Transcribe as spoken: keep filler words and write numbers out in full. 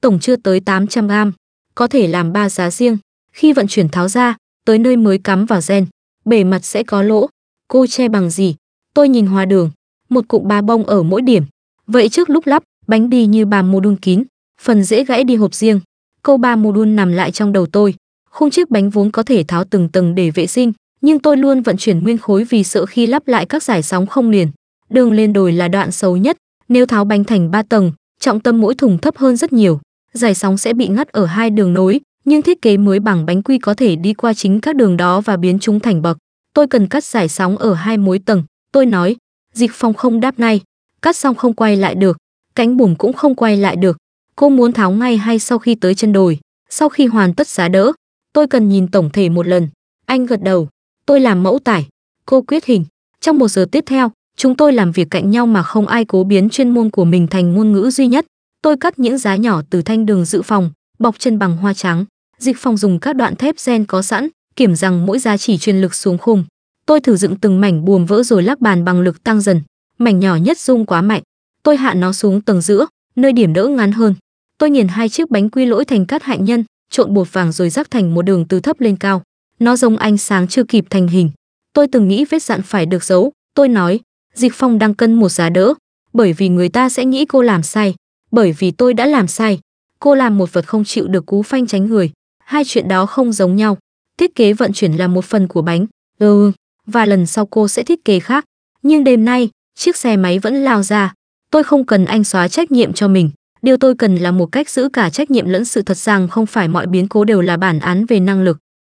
tổng chưa tới tám trăm gam, có thể làm ba giá riêng. Khi vận chuyển tháo ra, tới nơi mới cắm vào gen, bề mặt sẽ có lỗ. Cô che bằng gì? Tôi nhìn Hoa Đường, một cụm ba bông ở mỗi điểm. Vậy trước lúc lắp, bánh đi như ba mô đun kín, phần dễ gãy đi hộp riêng. Câu ba mô đun nằm lại trong đầu tôi. Khung chiếc bánh vốn có thể tháo từng tầng để vệ sinh, nhưng tôi luôn vận chuyển nguyên khối vì sợ khi lắp lại các giải sóng không liền. Đường lên đồi là đoạn xấu nhất, nếu tháo bánh thành ba tầng, trọng tâm mỗi thùng thấp hơn rất nhiều. Giải sóng sẽ bị ngắt ở hai đường nối, nhưng thiết kế mới bằng bánh quy có thể đi qua chính các đường đó và biến chúng thành bậc. Tôi cần cắt giải sóng ở hai mối tầng. Tôi nói, Dịch Phong không đáp ngay. Cắt xong không quay lại được, cánh buồm cũng không quay lại được. Cô muốn tháo ngay hay sau khi tới chân đồi? Sau khi hoàn tất giá đỡ, tôi cần nhìn tổng thể một lần. Anh gật đầu. Tôi làm mẫu tải, cô quyết hình. Trong một giờ tiếp theo, chúng tôi làm việc cạnh nhau mà không ai cố biến chuyên môn của mình thành ngôn ngữ duy nhất. Tôi cắt những giá nhỏ từ thanh đường dự phòng, bọc chân bằng hoa trắng. Dịch Phong dùng các đoạn thép gen có sẵn, kiểm rằng mỗi giá chỉ truyền lực xuống khung. Tôi thử dựng từng mảnh buồm vỡ rồi lắc bàn bằng lực tăng dần. Mảnh nhỏ nhất rung quá mạnh, tôi hạ nó xuống tầng giữa, nơi điểm đỡ ngắn hơn. Tôi nghiền hai chiếc bánh quy lỗi thành cát hạnh nhân, trộn bột vàng rồi rắc thành một đường từ thấp lên cao. Nó giống ánh sáng chưa kịp thành hình. Tôi từng nghĩ vết dạn phải được giấu. Tôi nói, Dịch Phong đang cân một giá đỡ, bởi vì người ta sẽ nghĩ cô làm sai, bởi vì tôi đã làm sai. Cô làm một vật không chịu được cú phanh tránh người. Hai chuyện đó không giống nhau. Thiết kế vận chuyển là một phần của bánh. Ừ, và lần sau cô sẽ thiết kế khác. Nhưng đêm nay, chiếc xe máy vẫn lao ra. Tôi không cần anh xóa trách nhiệm cho mình. Điều tôi cần là một cách giữ cả trách nhiệm lẫn sự thật rằng không phải mọi biến cố đều là bản án về năng lực.